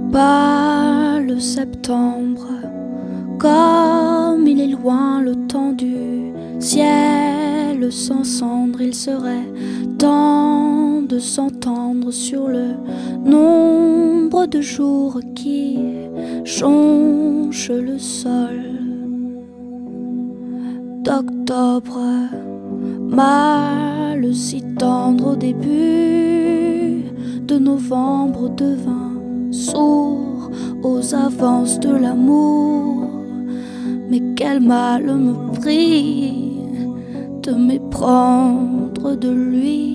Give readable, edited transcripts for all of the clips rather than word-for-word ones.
Pas le septembre, comme il est loin le temps du ciel sans cendre. Il serait temps de s'entendre sur le nombre de jours qui jonchent le sol. D'octobre, mal si tendre au début de novembre devint sourd aux avances de l'amour. Mais quel mal me prit de m'éprendre de lui.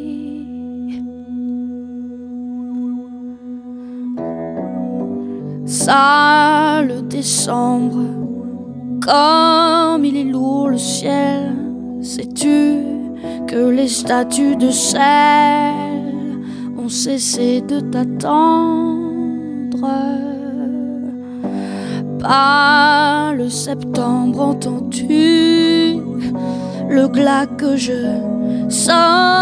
Sale décembre, comme il est lourd le ciel. Sais-tu que les statues de sel ont cessé de t'attendre? Pas le septembre, entends-tu le glas que je sonne?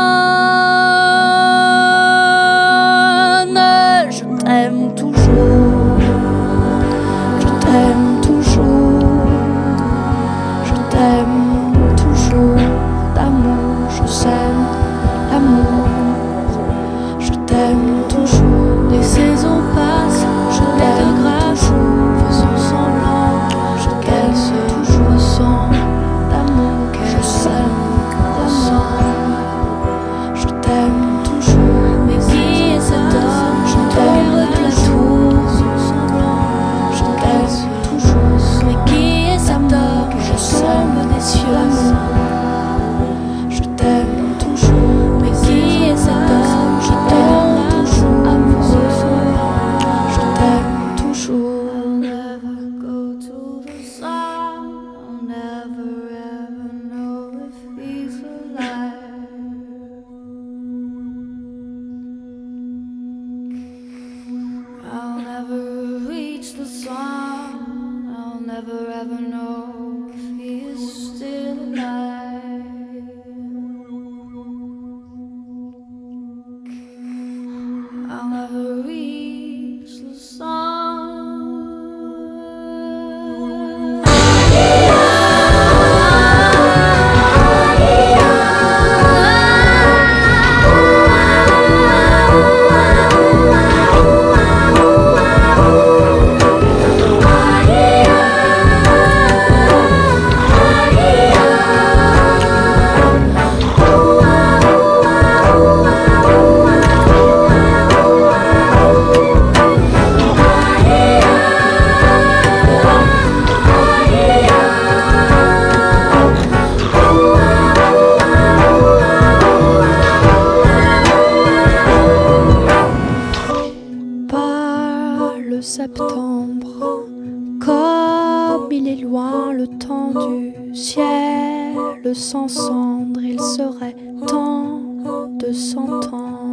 Je t'aime toujours, je t'aime toujours, je t'aime toujours d'amour, je sème l'amour, je t'aime toujours. Les saisons passent, je t'aime grâce, faisons semblant, je t'aime toujours, ressens l'amour, je sème l'amour, je t'aime toujours. Mais qui est cet homme? Je t'aime la tour, faisons semblant, je t'aime toujours. Mais qui est cet homme? Je semble des cieux, je t'aime toujours. mais qui est cet homme? Je t'aime toujours, amoureux, je t'aime toujours. I'll never go to the sun, I'll never ever know if he's alive. I'll never reach the sun, I'll never ever know if he is still alive. I'll never reach the sun. Le septembre, comme il est loin le temps du ciel sans cendre. Il serait temps de s'entendre.